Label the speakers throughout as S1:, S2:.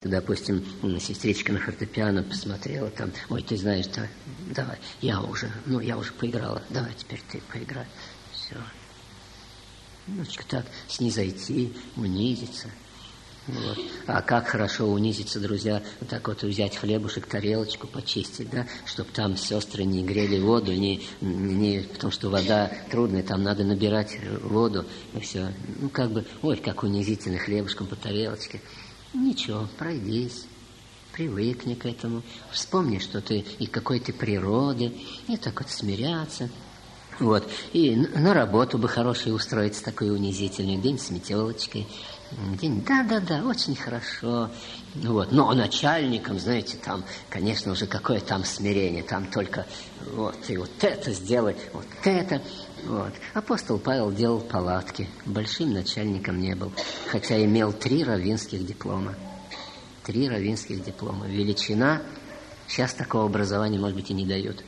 S1: Допустим, сестричка на фортепиано посмотрела там, ой, ты знаешь, да, давай, я уже поиграла, давай теперь ты поиграй. Все. Немножечко так снизойти, унизиться. Вот. А как хорошо унизиться, друзья, вот так вот взять хлебушек, тарелочку почистить, да, чтобы там сестры не грели воду, потому что вода трудная, там надо набирать воду, и все. Ну, как бы, ой, как унизительно хлебушком по тарелочке. Ничего, пройдись, привыкни к этому, вспомни, что ты и какой ты природы, и так вот смиряться. Вот, и на работу бы хорошей устроиться, такой унизительный, день с метелочкой, день, да, очень хорошо. Вот, но начальником, знаете, там, конечно, уже какое там смирение, там только вот, и вот это сделай, вот это. Вот. Апостол Павел делал палатки, большим начальником не был, хотя имел 3 раввинских диплома. 3 раввинских диплома. Величина, сейчас такого образования, может быть, и не дают.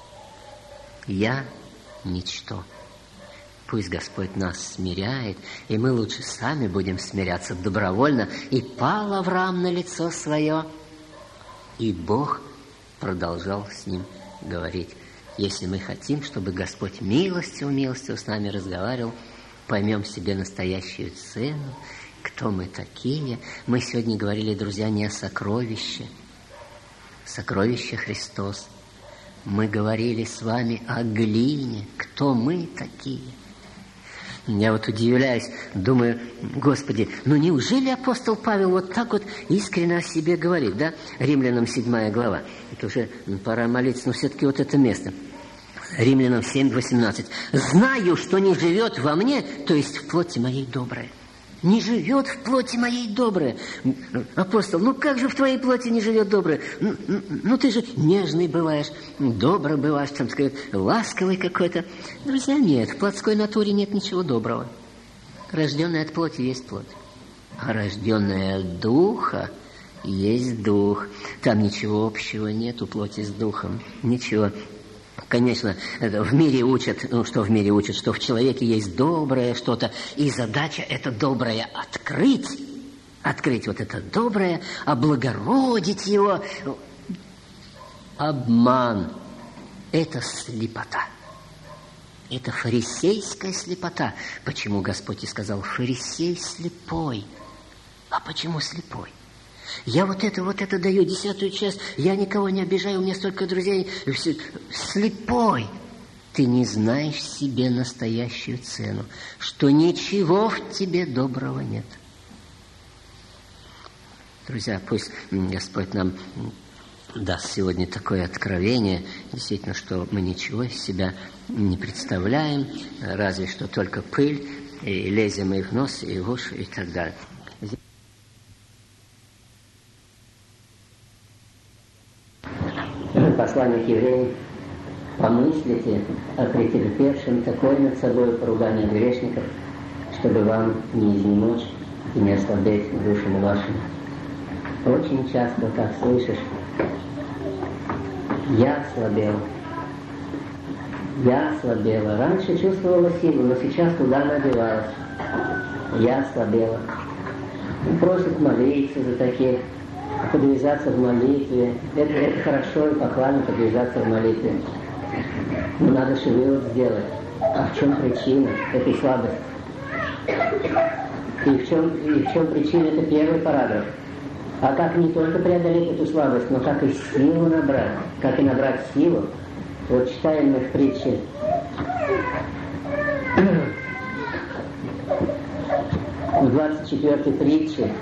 S1: Я ничто. Пусть Господь нас смиряет, и мы лучше сами будем смиряться добровольно. И пал Авраам на лицо свое, и Бог продолжал с ним говорить. Если мы хотим, чтобы Господь милостью с нами разговаривал, поймем себе настоящую цену, кто мы такие. Мы сегодня говорили, друзья, не о сокровище. Сокровище Христос. Мы говорили с вами о глине. Кто мы такие? Я вот удивляюсь, думаю, Господи, ну неужели апостол Павел вот так вот искренне о себе говорит, да? Римлянам 7 глава. Это уже пора молиться, но все-таки вот это место. Римлянам 7:18. «Знаю, что не живет во мне, то есть в плоти моей доброе». Не живет в плоти моей доброе. Апостол, ну как же в твоей плоти не живет доброе? Ну ты же нежный бываешь, добрый бываешь, там сказать, ласковый какой-то. Друзья, нет, в плотской натуре нет ничего доброго. Рожденная от плоти есть плоть. А рожденная от духа есть дух. Там ничего общего нет у плоти с духом. Ничего. Конечно, в мире учат, что в мире учат, что в человеке есть доброе что-то, и задача это доброе открыть вот это доброе, облагородить его. Обман – это слепота. Это фарисейская слепота. Почему Господь и сказал, фарисей слепой? А почему слепой? Я вот это даю 10-ю часть, я никого не обижаю, у меня столько друзей. Слепой. Ты не знаешь себе настоящую цену, что ничего в тебе доброго нет. Друзья, пусть Господь нам даст сегодня такое откровение, действительно, что мы ничего из себя не представляем, разве что только пыль, и лезем и в нос, и в уши, и так далее. Послание к евреям. Помыслите о претерпевшем такое над собой поругание грешников, чтобы вам не изнемочь и не ослабеть душами вашими. Очень часто так слышишь: я ослабела. Раньше чувствовала силу, но сейчас куда она девалась? Я ослабела. И просят молиться за таких, подвязаться в молитве. Это хорошо и похвально подвязаться в молитве. Но надо же вывод сделать. А в чем причина этой слабости? И в чем причина? Это первый параграф. А как не только преодолеть эту слабость, но как и силу набрать. Как и набрать силу. Вот читаем мы в притче. В 24-й притче,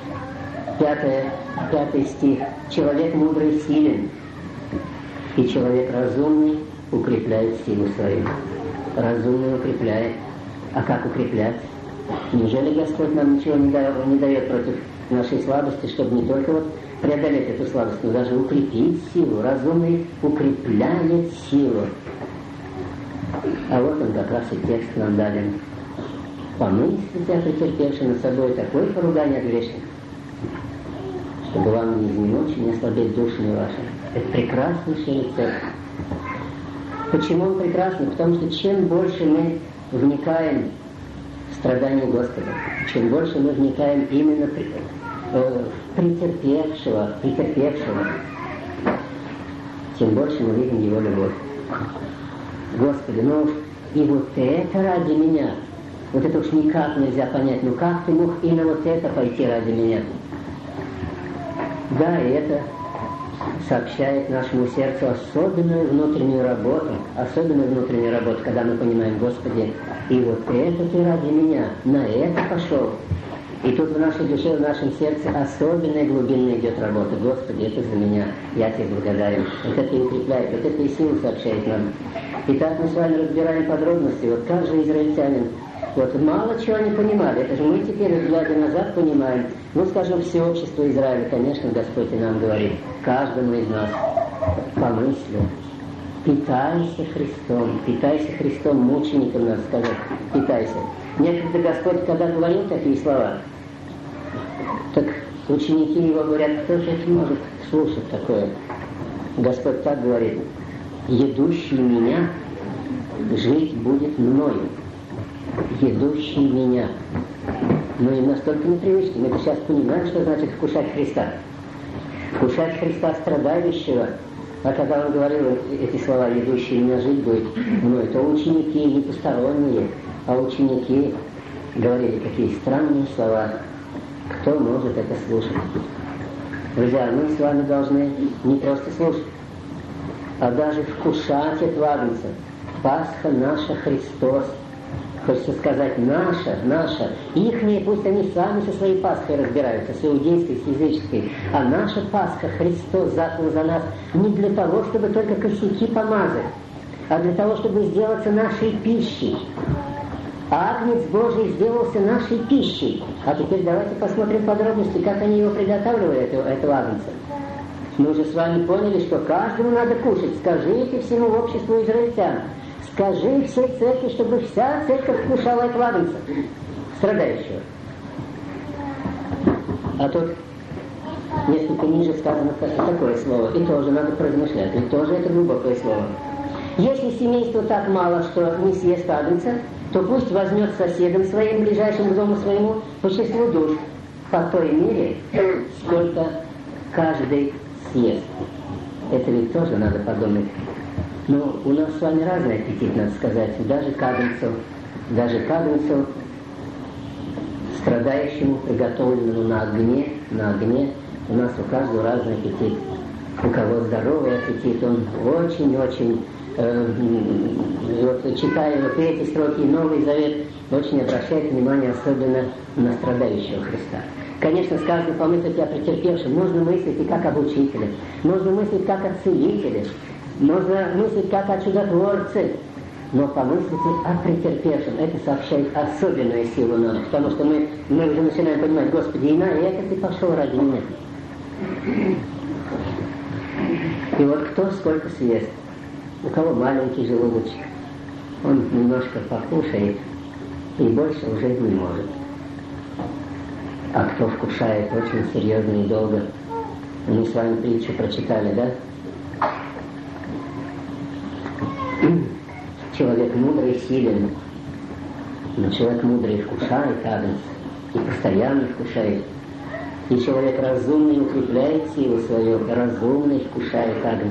S1: 5 стих. Человек мудрый силен, и человек разумный укрепляет силу свою. Разумный укрепляет. А как укреплять? Неужели Господь нам ничего не дает против нашей слабости, чтобы не только вот преодолеть эту слабость, но даже укрепить силу? Разумный укрепляет силу. А вот он как раз и текст нам даден. Помыслите о претерпевшем над собой такое поругание от грешников, чтобы вам не изнемочь и не ослабеть душами вашими. Это прекраснейший рецепт. Почему он прекрасный? Потому что чем больше мы вникаем в страдания Господа, чем больше мы вникаем именно претерпевшего, тем больше мы видим его любовь. Господи, ну уж и вот это ради меня, вот это уж никак нельзя понять, ну как ты мог и на вот это пойти ради меня? Да, и это сообщает нашему сердцу особенную внутреннюю работу, когда мы понимаем, Господи, и вот это ты ради меня, на это пошел. И тут в нашей душе, в нашем сердце особенная глубинная идет работа. Господи, это за меня, я тебе благодарен. Вот это и укрепляет, вот это и силу сообщает нам. Итак, мы с вами разбираем подробности. Вот как же израильтянин, вот мало чего не понимали. Это же мы теперь, глядя назад, понимаем. Ну, скажем, все общество Израиля, конечно, Господь и нам говорит, каждому из нас по мысли. Питайся Христом, мучеником надо сказать, питайся. Некогда Господь, когда говорил такие слова, так ученики его говорят, кто же это может слушать такое? Господь так говорит, едущий меня жить будет мною. Едущий меня. Мы настолько непривычны, мы сейчас понимаем, что значит вкушать Христа. Вкушать Христа страдающего. А когда он говорил эти слова, едущий меня жить будет мною, то ученики не посторонние, а ученики говорили такие странные слова. Кто может это слушать? Друзья, мы с вами должны не просто слушать, а даже вкушать этого Агнца. Пасха наша Христос. Хочется сказать наша. Ихние, пусть они сами со своей Пасхой разбираются, с иудейской, с языческой. А наша Пасха Христос заклал за нас не для того, чтобы только косяки помазать, а для того, чтобы сделаться нашей пищей. Агнец Божий сделался нашей пищей. А теперь давайте посмотрим подробности, как они его приготавливали, этого Агнца. Мы уже с вами поняли, что каждому надо кушать. Скажите всему обществу израильтян, скажи всей церкви, чтобы вся церковь вкушала этого Агнца, страдающего. А тут несколько ниже сказано такое слово, и тоже надо поразмышлять, и тоже это глубокое слово. Если семейство так мало, что не съест Агнца, то пусть возьмет соседом своим, ближайшим к дому своему, по числу душ, по той мере, сколько каждый съест. Это ведь тоже надо подумать. Но у нас с вами разный аппетит, надо сказать. Даже к Агнцу, страдающему, приготовленному на огне, у нас у каждого разный аппетит. У кого здоровый аппетит, он очень-очень, вот читая вот эти строки Новый Завет, очень обращает внимание особенно на страдающего Христа. Конечно, сказано помыслить о претерпевшем. Нужно мыслить и как об учителе, нужно мыслить как о целителе, нужно мыслить как о чудотворце, но помыслите о претерпевшем. Это сообщает особенную силу нам, потому что мы уже начинаем понимать, Господи, и на это ты пошел ради меня. И вот кто сколько съест. У кого маленький желудочек, он немножко покушает и больше уже не может. А кто вкушает очень серьезно и долго, мы с вами притчу прочитали, да? Человек мудрый силен, но человек мудрый вкушает Агнца и постоянно вкушает. И человек разумный укрепляет силу свою, разумный вкушает Агнца.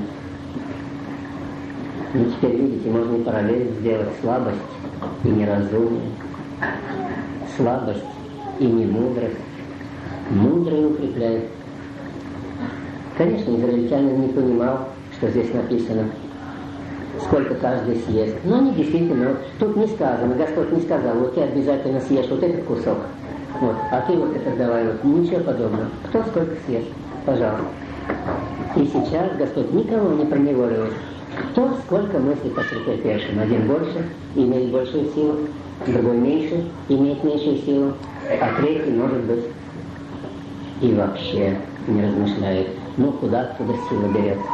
S1: И теперь, видите, можно и параллель сделать слабость и неразумие, слабость и немудрость. Мудрый укрепляет. Конечно, израильтянин не понимал, что здесь написано, сколько каждый съест. Но они действительно, тут не сказано, Господь не сказал, вот ты обязательно съешь вот этот кусок, вот, а ты вот это давай, вот, ничего подобного. Кто сколько съест, пожалуйста. И сейчас Господь никого не проневоливает. Кто сколько мыслит о претерпевшем. Один больше, имеет большую силу, другой меньше, имеет меньшую силу, а третий, может быть, и вообще не размышляет. Ну, куда оттуда сила берется.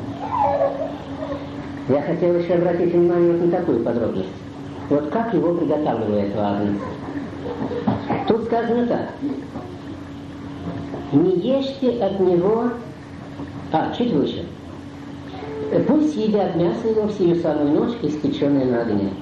S1: Я хотел еще обратить внимание вот на такую подробность. Вот как его приготавливает Агнца. Тут сказано так. Не ешьте от него... чуть выше. Пусть едят мясо его в сию самую ночь, испеченное на огне.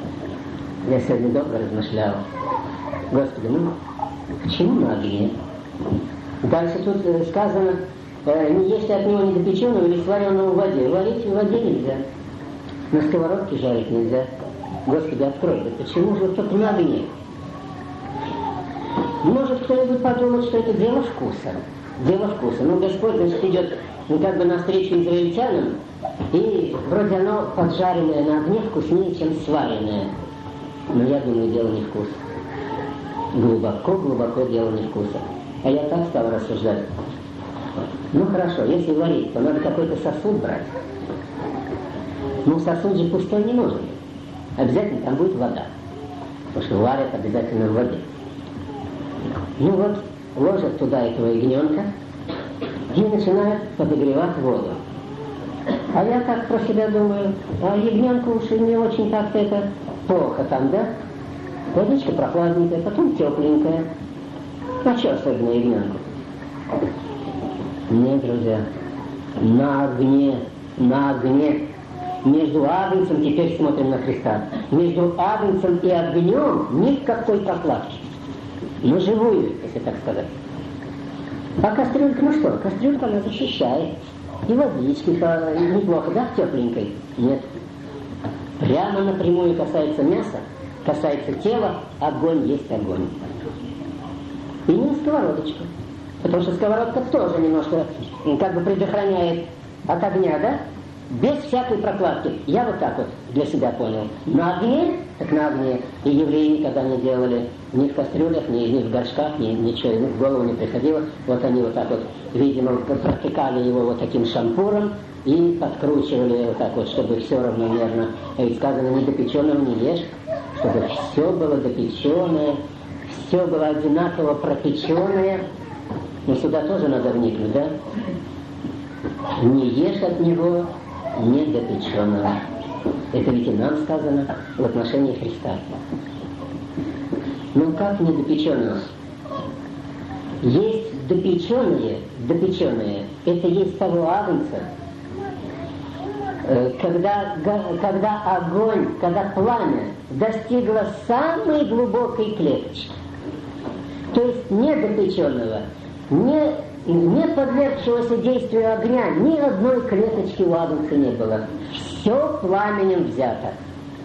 S1: Я сегодня долго размышлял. Господи, к чему на огне? Дальше тут сказано, если от него недопеченного или сваренного в воде. Варить в воде нельзя. На сковородке жарить нельзя. Господи, открой, да почему же только на огне? Может кто-нибудь подумать, что это дело вкуса. Дело вкуса. Ну, Господь, значит, идет как бы навстречу израильтянам, и вроде оно поджаренное на огне вкуснее, чем сваренное. Но я думаю, дело не вкуса. Глубоко дело не вкуса. А я так стал рассуждать. Ну хорошо, если варить, то надо какой-то сосуд брать. Ну, сосуд же пустой не нужен. Обязательно там будет вода. Потому что варят обязательно в воде. Ну вот, ложат туда этого ягненка и начинают подогревать воду. А я так про себя думаю, а ягненку уж и не очень как-то это плохо там, да? Водичка прохладненькая, потом тепленькая. А что особенно ягненку? Нет, друзья, на огне. Между агнцем, теперь смотрим на Христа, между агнцем и огнем никакой прокладки. Ну, живую, если так сказать. А кастрюлька, ну что, кастрюлька она защищает. И водички неплохо, да, тепленькой? Нет. Прямо напрямую касается мяса, касается тела, огонь есть огонь. И не на сковородочку. Потому что сковородка тоже немножко как бы предохраняет от огня, да? Без всякой прокладки. Я вот так вот для себя понял. На огне, так на огне. И евреи никогда не делали ни в кастрюлях, ни в горшках, ничего, им в голову не приходило. Вот они вот так вот, видимо, протыкали его вот таким шампуром и подкручивали вот так вот, чтобы все равномерно. И сказано, недопеченного не ешь, чтобы все было допеченное, все было одинаково пропеченное. Но сюда тоже надо вникнуть, да? Не ешь от него недопеченного. Это ведь и нам сказано в отношении Христа. Ну как недопеченного? Есть допеченные, это есть того агнца, когда огонь, когда пламя достигло самой глубокой клеточки. То есть недопеченного, не подвергшегося действию огня, ни одной клеточки у агнца не было. Все пламенем взято.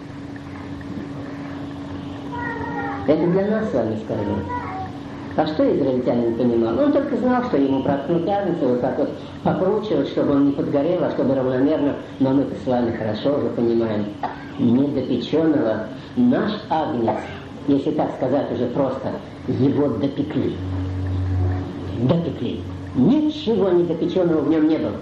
S1: Это для нас с вами сказано. А что израильтянин понимал? Он только знал, что ему проткнуть агнца, вот так вот покручивать, чтобы он не подгорел, а чтобы равномерно. Но мы-то с вами хорошо уже понимаем. Недопеченного наш агнец, если так сказать уже просто, его допекли. Допекли. Ничего недопеченного в нем не было.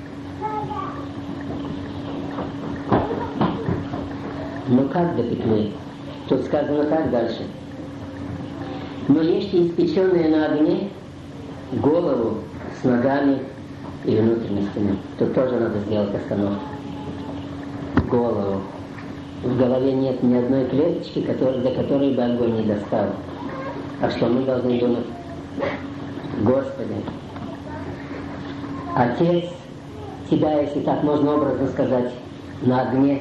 S1: Ну как допекли? Тут сказано так дальше. Но ешьте испеченные на огне голову с ногами и внутренностями. Тут тоже надо сделать остановку. Голову. В голове нет ни одной клеточки, до которой бы огонь не достал. А что мы должны думать? Господи, Отец Тебя, если так можно образно сказать, на огне,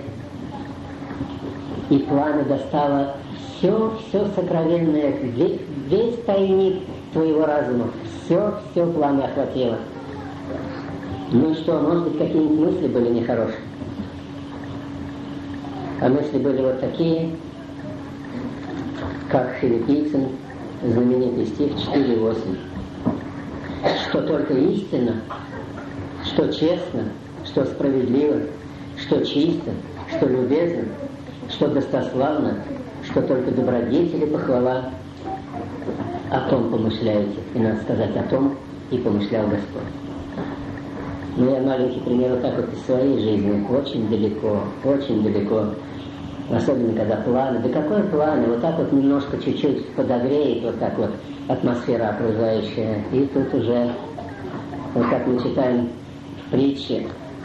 S1: и пламя достало все сокровенное, весь тайник Твоего разума, все пламя охватило. Ну что, может быть, какие-нибудь мысли были нехорошие? А мысли были вот такие, как Филиппийцам, знаменитый стих 4:8. Что только истинно, что честно, что справедливо, что чисто, что любезно, что достославно, что только добродетель и похвала, о том помышляете. И надо сказать, о том и помышлял Господь. Но я маленький пример вот так вот из своей жизни. Очень далеко. Особенно когда пламя. Да какое пламя? Вот так вот немножко чуть-чуть подогреет вот так вот атмосфера окружающая. И тут уже, вот как мы читаем в притче,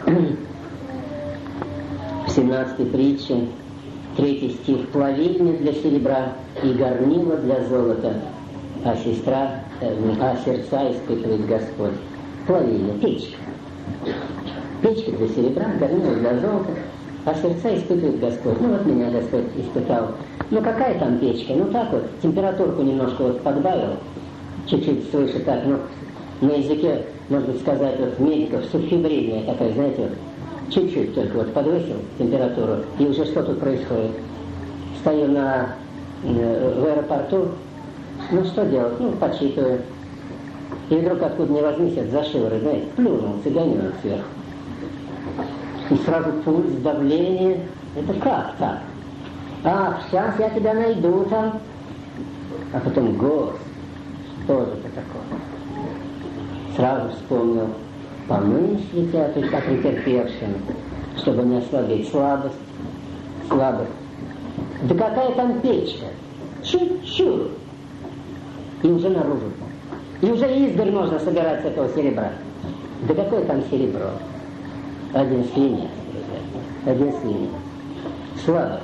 S1: в 17-й притче, 3 стих: «Плавильня для серебра и горнило для золота, а сердца испытывает Господь». Плавильня, печка. Печка для серебра, горнило для золота, а сердца испытывает Господь. Ну вот меня Господь испытал. Ну какая там печка? Ну так вот, температурку немножко вот подбавил, чуть-чуть слышу так, ну, на языке, можно сказать, вот медиков, субфибрильная такая, знаете, вот, чуть-чуть только вот подвысил температуру, и уже что тут происходит? Стою в аэропорту, ну что делать? Ну, подсчитываю. И вдруг откуда ни возьмись, за шиворот, знаете, плюнул цыганенок сверху. И сразу пульс, давление. Это как так? Ах, сейчас я тебя найду там. А потом голос. Что же это такое? Сразу вспомнил. Помыслите о претерпевшем, чтобы не ослабить слабость. Да какая там печка? Чуть-чуть. И уже наружу. И уже издаль можно собирать с этого серебра. Да какое там серебро? Один свинец, друзья. Один свинец. Слабо.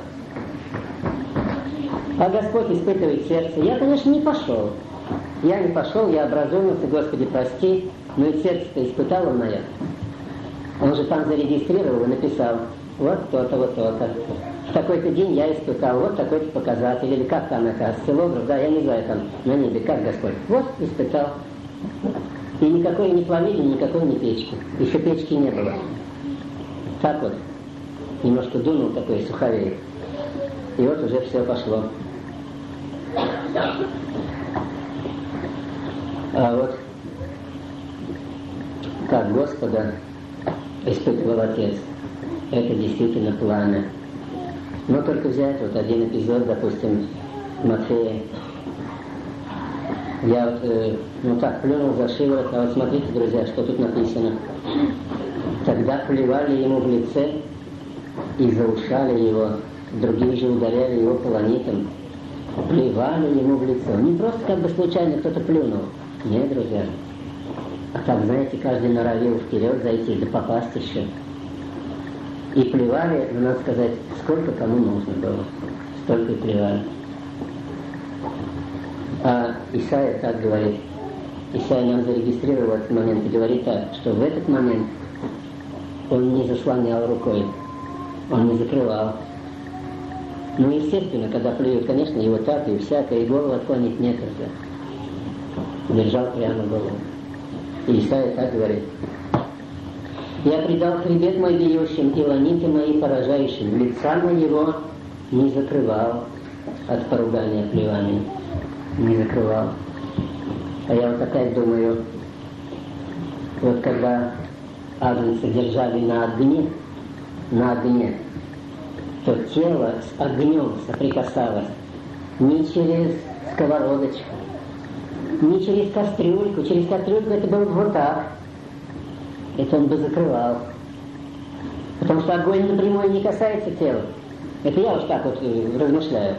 S1: А Господь испытывает сердце. Я, конечно, не пошел. Я не пошел, я образумился, Господи, прости. Но и сердце-то испытал он мое. Он же там зарегистрировал и написал. Вот то-то, вот то-то. В такой-то день я испытал, вот такой-то показатель. Или как там это, осциллограф, да, я не знаю, там на небе, как Господь. Вот, испытал. И никакой ни пламени, никакой ни печки. Еще печки не было. Так вот, немножко дунул такой суховей. И вот уже все пошло. А вот как Господа испытывал Отец, это действительно пламя. Но только взять вот один эпизод, допустим, Матфея. Я вот, так плюнул за шиворот, а вот смотрите, друзья, что тут написано. Тогда плевали ему в лице и заушали его, другие же ударяли его полонитом. Плевали ему в лицо. Не просто как бы случайно кто-то плюнул. Нет, друзья. А так, знаете, каждый норовил вперед зайти, да попасть еще. И плевали, но надо сказать, сколько кому нужно было. Столько и плевали. А Исаия так говорит. Исаия нам зарегистрировал этот момент и говорит так, что в этот момент он не заслонял рукой, он не закрывал. Ну, естественно, когда плюют, конечно, его так и всякое, и голову отклонить некогда. Держал прямо голову. И Исаия так говорит. «Я предал хребет мой бьющим, и ланиты мои поражающим, лица моего не закрывал от поругания плевания». Не закрывал. А я вот опять думаю, вот когда агнца держали на огне, то тело с огнем соприкасалось не через сковородочку, не через кастрюльку. Через кастрюльку это было бы вот так. Это он бы закрывал. Потому что огонь напрямую не касается тела. Это я уж так вот размышляю.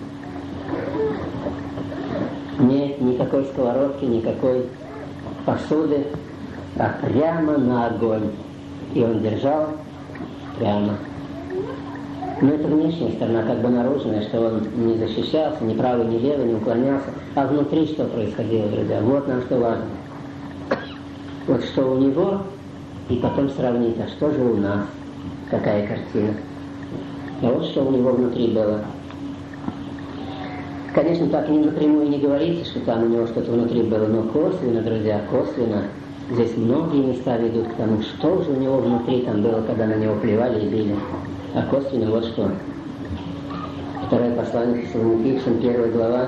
S1: Нет никакой сковородки, никакой посуды, а прямо на огонь. И он держал прямо. Но это внешняя сторона, как бы наружная, что он не защищался, ни правый, ни левый, не уклонялся. А внутри что происходило, друзья? Вот нам что важно. Вот что у него, и потом сравнить, а что же у нас? Какая картина? А вот что у него внутри было. Конечно, так напрямую не говорится, что там у него что-то внутри было, но косвенно, друзья, косвенно. Здесь многие места ведут к тому, что же у него внутри там было, когда на него плевали и били. А косвенно вот что. Второе послание к Фессалоникийцам, 1 глава,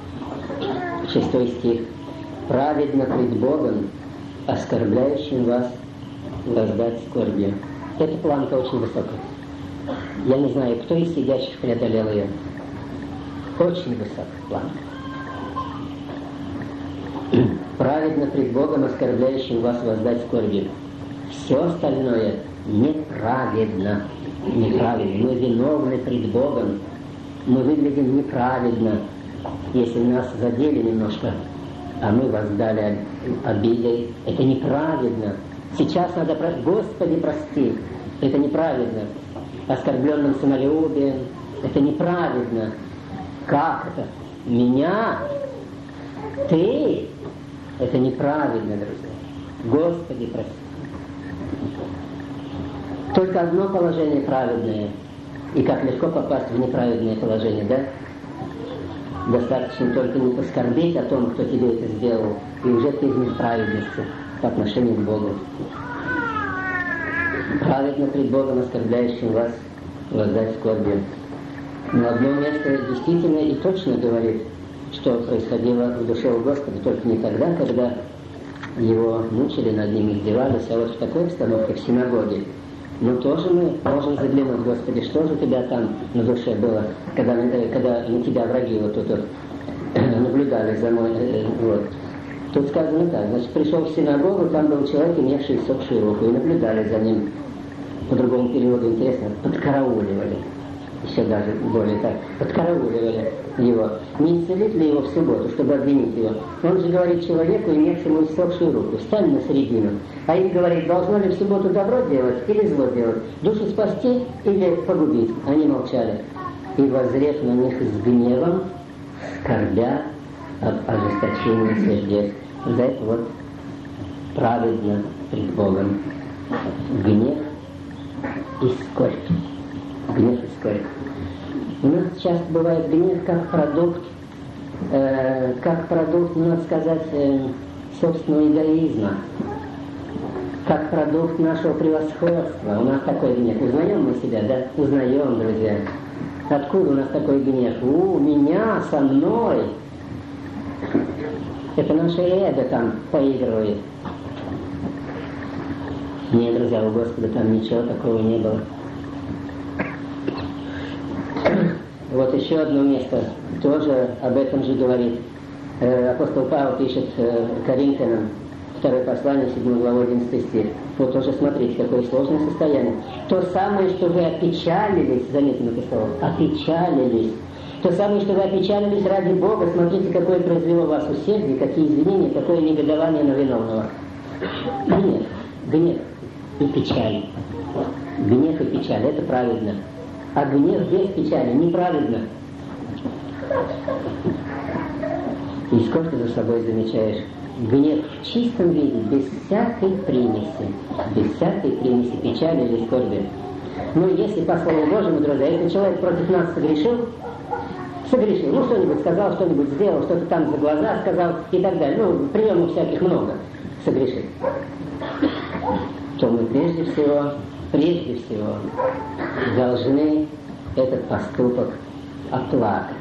S1: 6 стих. «Праведно пред Богом, оскорбляющим вас, воздать скорбью». Эта планка очень высокая. Я не знаю, кто из сидящих преодолел ее. Очень высокая планка. Праведно пред Богом, оскорбляющим вас, воздать скорбью. Все остальное неправедно. Неправедно. Мы виновны пред Богом. Мы выглядим неправедно, если нас задели немножко, а мы воздали обидой. Это неправедно. Сейчас надо просить. Господи, прости. Это неправедно. Оскорбленным самолюбием. Это неправедно. Как это? Меня? Ты? Это неправильно, друзья. Господи, прости. Только одно положение праведное. И как легко попасть в неправедное положение, да? Достаточно только не поскорбеть о том, кто тебе это сделал, и уже ты из них праведности по отношению к Богу. Праведно пред Богом, оскорбляющим вас, воздать скорбью. Но одно место действительно и точно говорит, что происходило в душе у Господа, только не тогда, когда его мучили, над ним издевались, а вот в такой обстановке, в синагоге. Но тоже мы можем заглянуть, Господи, что же у тебя там на душе было, когда на тебя враги вот тут наблюдали за мной. Вот. Тут сказано так, значит, пришел в синагогу, там был человек, имевший иссохшую руку, и наблюдали за ним. По другому переводу интересно, подкарауливали. Еще даже более так, подкарауливали его. Не исцелить ли его в субботу, чтобы обвинить его? Он же говорит человеку, имевшему иссохшую руку, встань на середину. А им говорит, должно ли в субботу добро делать или зло делать? Душу спасти или погубить? Они молчали. И воззрев на них с гневом, скорбя об ожесточении сердец. За это вот праведно пред Богом. Гнев и скорбь. Гнев и скорбь. У нас часто бывает гнев как продукт, надо сказать, собственного эгоизма, как продукт нашего превосходства. У нас такой гнев. Узнаем мы себя, да? Узнаем, друзья. Откуда у нас такой гнев? Меня, со мной. Это наше эго там поигрывает. Нет, друзья, у Господа там ничего такого не было. Вот еще одно место тоже об этом же говорит. Апостол Павел пишет Коринфянам, 2 послание, 7 глава, 11 стих. Вот тоже смотрите, какое сложное состояние. То самое, что вы опечалились, заметьте это слово, опечалились. То самое, что вы опечалились ради Бога, смотрите, какое произвело вас усердие, какие извинения, какое негодование на виновного. Гнев и печаль. Гнев и печаль, это праведно. А гнев без печали неправедно. И сколько за собой замечаешь? Гнев в чистом виде, без всякой примеси печали или скорби. Ну, если по Слову Божьему, друзья, если человек против нас согрешил, ну, что-нибудь сказал, что-нибудь сделал, что-то там за глаза сказал и так далее, ну, приемов всяких много, согрешил, то мы прежде всего должны этот поступок оплакать.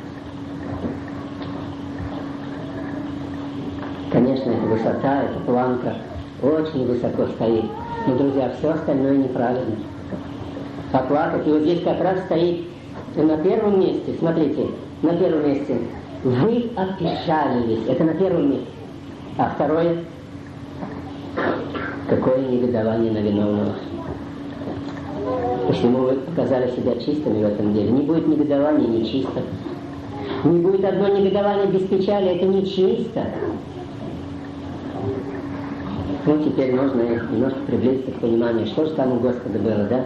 S1: Конечно, эта высота, эта планка очень высоко стоит. Но, друзья, все остальное неправильно. Оплакать. И вот здесь как раз стоит на первом месте, смотрите, на первом месте вы опечалились. Это на первом месте. А второе, какое негодование на виновного. Почему вы показали себя чистыми в этом деле? Не будет негодования нечисто. Не будет одно негодование без печали, это нечисто. Ну, теперь можно немножко приблизиться к пониманию, что же там у Господа было, да?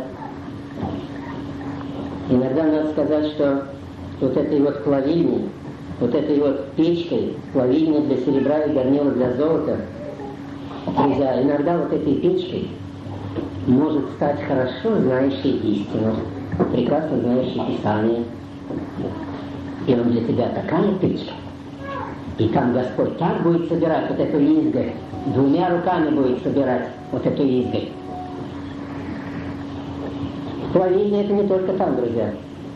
S1: Иногда надо сказать, что вот этой вот плавильней, вот этой вот печкой, плавильней для серебра и горнила для золота, друзья, иногда вот этой печкой может стать хорошо знающий истину, прекрасно знающий Писание. И он для тебя такая печка. И там Господь так будет собирать вот эту изгорь, двумя руками будет собирать вот эту изгорь. Плавильня — это не только там, друзья.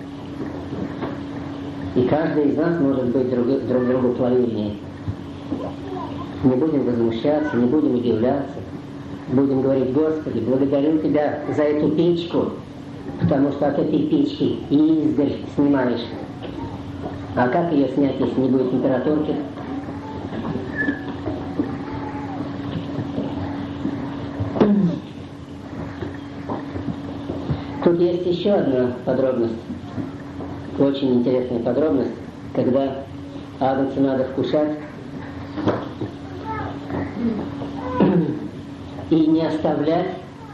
S1: И каждый из нас может быть друг другу плавильней. Не будем возмущаться, не будем удивляться. Будем говорить: Господи, благодарю Тебя за эту печку, потому что от этой печки изгорь снимаешь. А как ее снять, если не будет температурки? Тут есть еще одна подробность, очень интересная подробность, когда агнца надо вкушать и не оставлять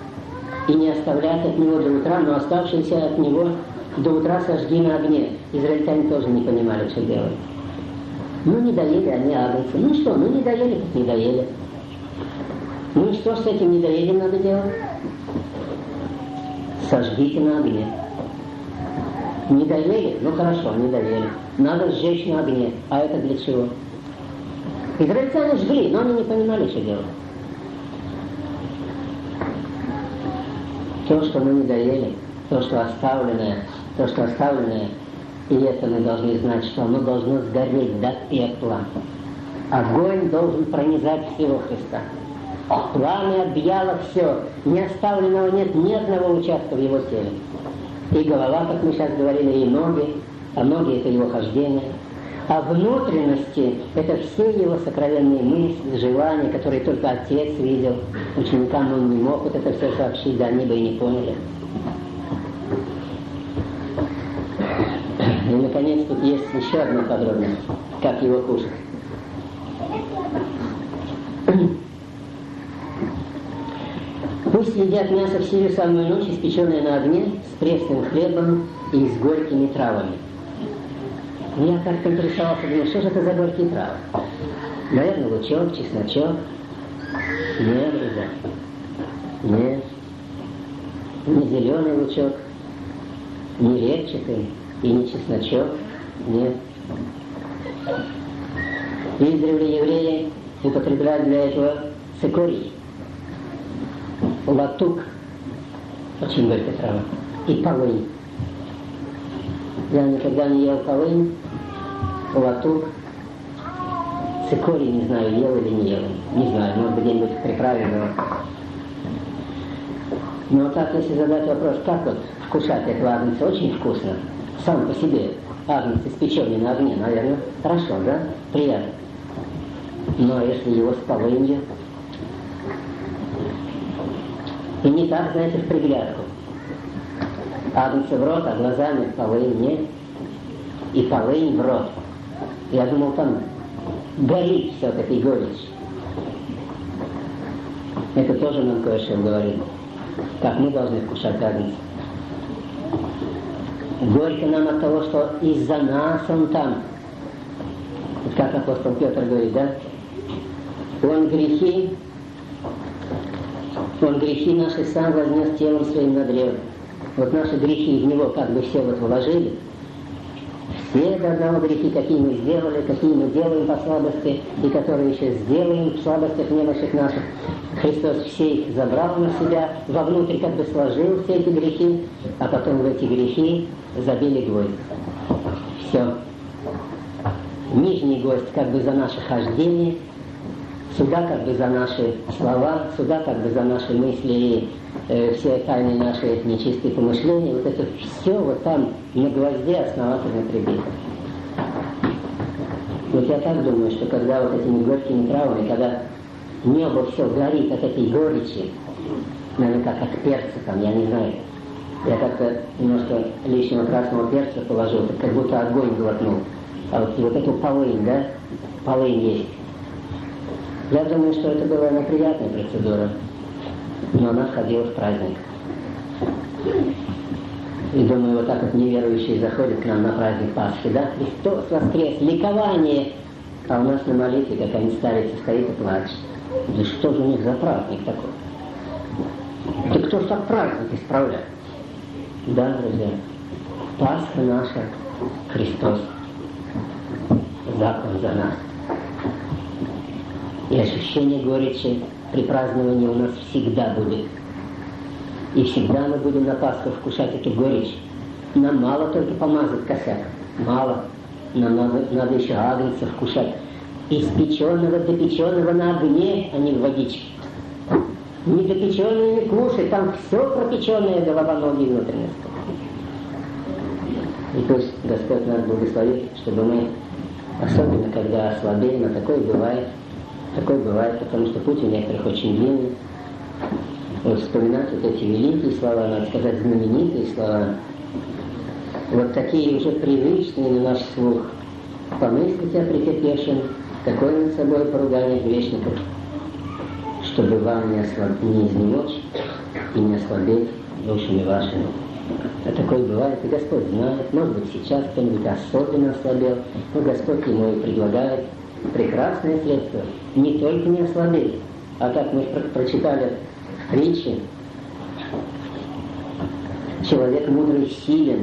S1: от него до утра, но оставшиеся от него до утра сожги на огне. Израильтяне тоже не понимали, что делать. Ну, не доели они агнца. Ну что, не доели, так не доели. Ну и что с этим недоедем надо делать? Сожгите на огне. Не доели? Ну хорошо, не доели. Надо сжечь на огне. А это для чего? Израильтяне жгли, но они не понимали, что делать. То, что мы не доели, то, что оставленное, и это мы должны знать, что оно должно сгореть до пепла. Огонь должен пронизать всего Христа. Пламя объяло все. Не оставленного нет ни одного участка в его теле. И голова, как мы сейчас говорили, и ноги. А ноги — это его хождение. А внутренности — это все его сокровенные мысли, желания, которые только Отец видел. Ученикам он не мог вот это все сообщить, да они бы и не поняли. И, наконец, тут есть еще одна подробность, как его кушать. Пусть едят мясо в сию самую ночь, испеченное на огне, с пресным хлебом и с горькими травами. Я как-то интересовался, думаю, что же это за горькие травы? Наверное, лучок, чесночок. Нет, друзья. Нет. Не зеленый лучок, не репчатый и не чесночок. Нет. Издревле евреи употребляют для этого цикорий, латук, очень горькая трава, и полынь. Я никогда не ел полынь, латук, цикорий, не знаю, ел или не ел. Не знаю, может быть, где-нибудь в приправе, но так, если задать вопрос, как вот вкушать этого агнца, очень вкусно, сам по себе агнец, испеченный на огне, наверное, хорошо, да? Приятно. Но если его с полынью, и не так, знаете, в приглядку. Агнца в рот, а глазами полынь нет, и полынь в рот. Я думал, там горит все-таки горечь. Это тоже нам кое-что говорит, как мы должны вкушать агнца. Горько нам от того, что из-за нас он там. Как апостол Петр говорит, да? Он грехи наши сам вознес телом своим на древо. Вот наши грехи в него как бы все вот вложили. Все до одного грехи, какие мы сделали, какие мы делаем по слабости, и которые еще сделаем в слабостях немощных наших. Христос все их забрал на себя, вовнутрь как бы сложил все эти грехи, а потом в эти грехи забили гвоздь. Все. Нижний гвоздь как бы за наше хождение, сюда как бы за наши слова, сюда как бы за наши мысли и все тайны наши нечистые помышления. Вот это все вот там на гвозде основательно прибито. Вот я так думаю, что когда вот этими горькими травами, когда небо все горит от этой горечи, наверное, как от перца там, я не знаю. Я как-то немножко лишнего красного перца положил, как будто огонь глотнул. А вот эту полынь, да, полынь есть. Я думаю, что это была неприятная процедура, но она входила в праздник. И думаю, вот так вот неверующие заходят к нам на праздник Пасхи, да, Христос воскрес, ликование, а у нас на молитве какая-нибудь старица стоит и плачет. Да что же у них за праздник такой? Да кто ж так праздник исправляет? Да, друзья, Пасха наша, Христос, закон за нас. И ощущение горечи при праздновании у нас всегда будет. И всегда мы будем на Пасху вкушать эту горечь. Нам мало только помазать косяк. Мало. Нам надо еще агнца вкушать. Испеченного, допеченного на огне, а не в водичке. Недопеченное не кушай, там все пропеченное, голова, ноги и внутренности. И пусть Господь нас благословит, чтобы мы, особенно когда ослабеем, а такое бывает, потому что путь у некоторых очень длинный. Вот вспоминать вот эти великие слова, надо сказать, знаменитые слова, вот такие уже привычные на наш слух. Помыслите о претерпевшем, такое над собой поругание грешников, чтобы вам не изнемочь и не ослабеть душами вашими. А такое бывает, и Господь знает, может быть, сейчас кто-нибудь особенно ослабел, но Господь ему и предлагает прекрасное средство, не только не ослабеть, а как мы прочитали в притче, человек мудрый силен,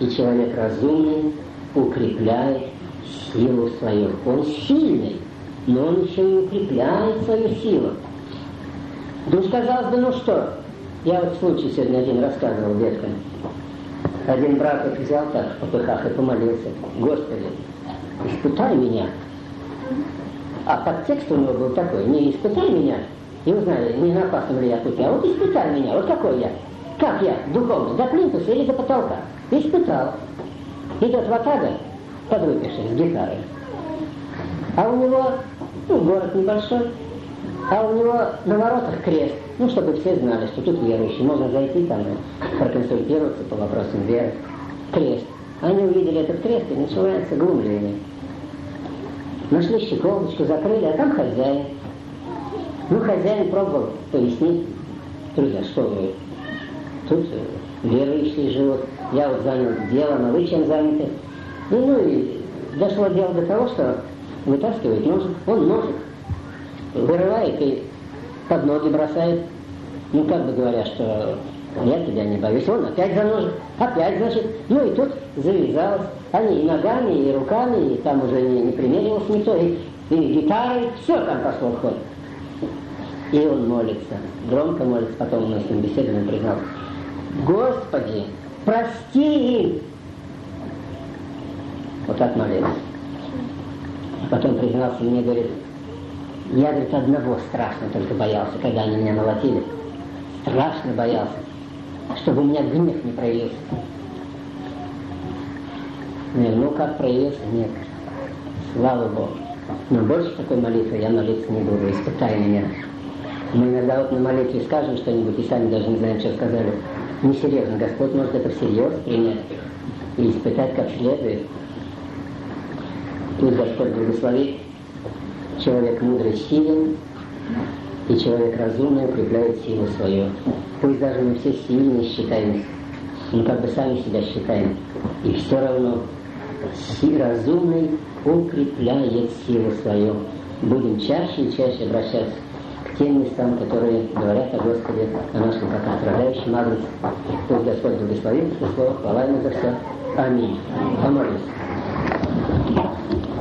S1: И человек разумный укрепляет силу свою. Он сильный, но он еще и укрепляет свою силу. Душ, казалось бы, ну что? Я вот случай сегодня один рассказывал деткам. Один брат вот взял так в попыхах и помолился: Господи, испытай меня. А подтекст у него был такой: не испытай меня и узнай, не на опасном ли я пути, а вот испытай меня, вот какой я. Как я, духовно, до плинтуса или до потолка? Испытал. Идет ватага подвыпивший с гитарой. А у него, город небольшой, а у него на воротах крест. Чтобы все знали, что тут верующие. Можно зайти там и проконсультироваться по вопросам веры. Крест. Они увидели этот крест, и начинается глумление. Нашли щеколдочку, закрыли, а там хозяин. Хозяин пробовал пояснить: друзья, что вы, тут верующие живут, я вот занят делом, а вы чем заняты? И дошло дело до того, что вытаскивает ножик, он ножик вырывает и под ноги бросает, как бы говоря, что я тебя не боюсь. Он опять за ножик, опять, значит, и тут завязалось. Они и ногами, и руками, и там уже не примеривался никто, и гитарой, все там пошло в ход. И он молится, громко молится, потом мы с ним беседуем, признал: Господи, прости им! Вот так молился. Потом признался мне, говорит: я, говорит, одного страшно только боялся, когда они меня молотили. Страшно боялся, чтобы у меня гнев не проявился. Как проявился? Нет. Слава Богу. Но больше такой молитвы я молиться не буду. Испытай меня. Мы иногда вот на молитве скажем что-нибудь, и сами даже не знаем, что сказали. Несерьезно. Господь может это всерьез принять и испытать как следует. Пусть Господь благословит. Человек мудрый силен, и человек разумный укрепляет силу свою. Пусть даже мы все сильные считаемся, мы как бы сами себя считаем, и все равно разумный укрепляет силу свою. Будем чаще и чаще обращаться к тем местам, которые говорят о Господе, о нашем как о страдающем агнце. Пусть Господь благословит это слово, хвала Ему за все. Аминь. Помолимся.